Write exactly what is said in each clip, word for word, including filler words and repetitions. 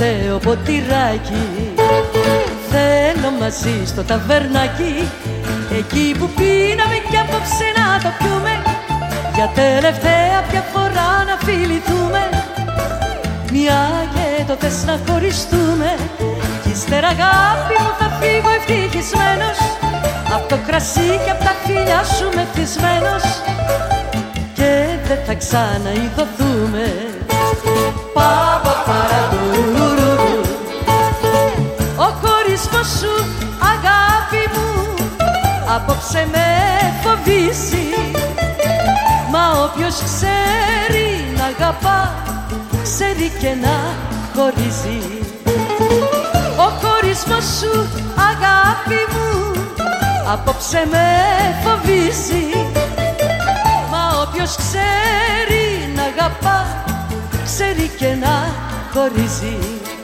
τελευταίο ποτηράκι. Θέλω μαζί στο ταβερνάκι, εκεί που πίναμε κι απόψε να το πιούμε, για τελευταία πια φορά να φιληθούμε. Μια και το θες να χωριστούμε, κι ύστερα αγάπη μου θα φύγω ευτυχισμένος, απ' το κρασί και απ' τα φιλιά σου μεθυσμένος, και δεν θα ξαναειδωθούμε. Παπα παρατουρουρουρου. Ο χωρισμός σου αγάπη μου απόψε με φοβίζει, μα όποιος ξέρει να αγαπά, ξέρει και να χωρίζει. Ο χωρισμός σου αγάπη μου απόψε με φοβίζει, μα όποιος ξέρει να αγαπά, ξέρει και να χωρίζει.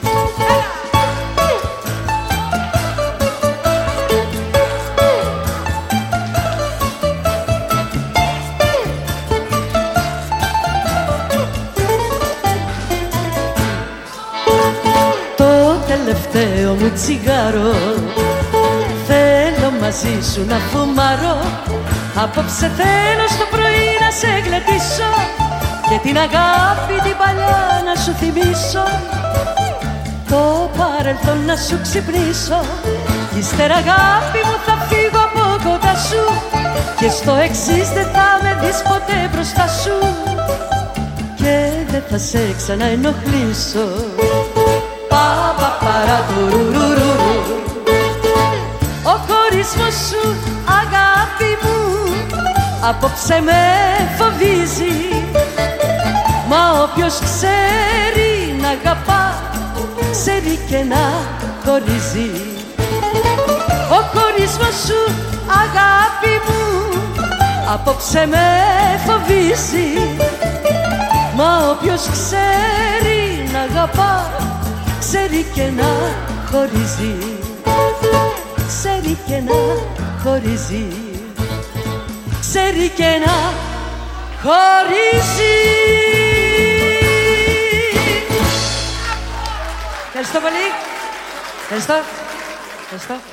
Το τελευταίο μου τσιγάρο θέλω μαζί σου να φουμάρω, απόψε θέλω στο πρωί να σε γλεντήσω και την αγάπη την παλιά να σου θυμίσω, το παρελθόν να σου ξυπνήσω, κι ύστερα αγάπη μου θα φύγω από κοντά σου, και στο εξής δεν θα με δεις ποτέ μπροστά σου, και δεν θα σε ξαναενοχλήσω. Παπα παρατουρουρουρου. Ο χωρισμός σου αγάπη μου απόψε με φοβίζει, μα όποιος ξέρει να αγαπά, ξέρει και να χωρίζει. Ο χωρισμός σου αγάπη μου απόψε με φοβίζει, μα όποιος ξέρει να αγαπά, ξέρει και να χωρίζει. Ξέρει και να χωρίζει. Ξέρει και να χωρίζει. Ευχαριστώ πολύ. Ευχαριστώ. Ευχαριστώ.